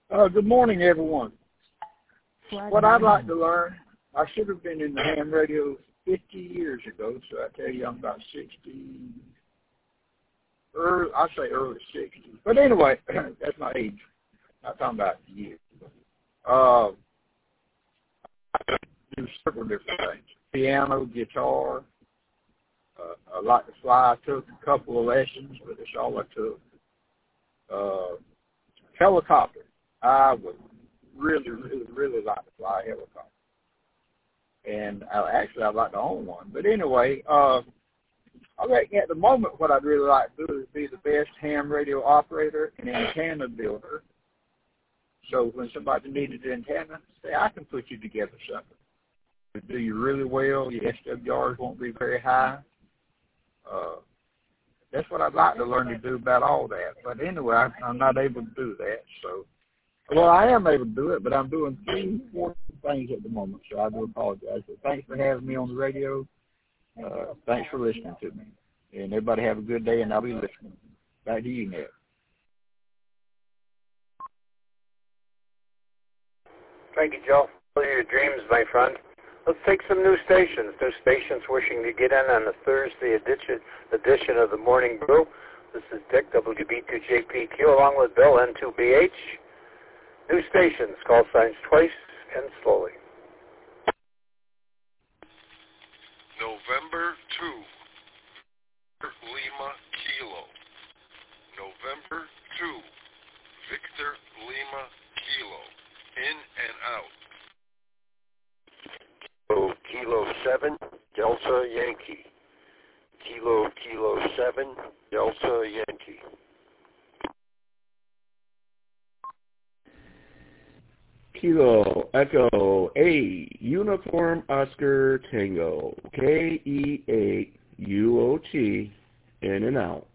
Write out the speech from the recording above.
Good morning, everyone. What I'd like to learn, I should have been in the ham radio 50 years ago, so I tell you I'm about 60, I'd say early 60s. But anyway, that's my age. I'm not talking about the years. I do several different things. Piano, guitar. I like to fly. I took a couple of lessons, but that's all I took. Helicopter. I would really like to fly a helicopter. And I'd like to own one. But anyway, I reckon at the moment what I'd really like to do is be the best ham radio operator and antenna builder. So when somebody needed an antenna, say, I can put you together something. It'll do you really well. Your SWRs won't be very high. That's what I'd like to learn to do about all that. But anyway, I'm not able to do that. So, well, I am able to do it, but I'm doing 3 important things at the moment, so I do apologize. But thanks for having me on the radio. Thanks for listening to me. And everybody have a good day, and I'll be listening. Back to you, Ned. Thank you, Joe. Follow your dreams, my friend. Let's take some new stations. New stations wishing to get in on the Thursday edition of the Morning Brew. This is Dick, WB2JPQ, along with Bill, N2BH. New stations, call signs twice and slowly. November 2, Lima Kilo. November 2, Victor Lima Kilo. In and out. Kilo 7, Delta Yankee. Kilo 7, Delta Yankee. Kilo Echo 8, Uniform Oscar Tango, KE8 UOT, in and out.